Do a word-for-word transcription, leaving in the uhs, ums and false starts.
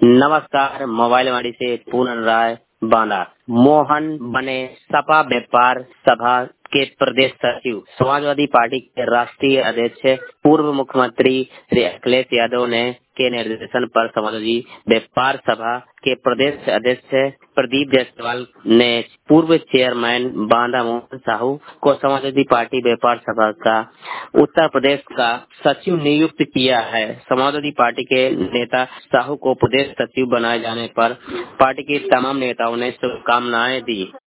नमस्कार। मोबाइल वाणी से पूनम राय बांदा। मोहन बने सपा व्यापार सभा के प्रदेश सचिव। समाजवादी पार्टी के राष्ट्रीय अध्यक्ष पूर्व मुख्यमंत्री श्री अखिलेश यादव ने के निर्देशन पर समाजवादी व्यापार सभा के प्रदेश अध्यक्ष प्रदीप जायसवाल ने पूर्व चेयरमैन बांदा मोहन साहू को समाजवादी पार्टी व्यापार सभा का उत्तर प्रदेश का सचिव नियुक्त किया है। समाजवादी पार्टी के नेता साहू को प्रदेश सचिव बनाए जाने पर पार्टी के तमाम नेताओं ने शुभकामनाएं दी।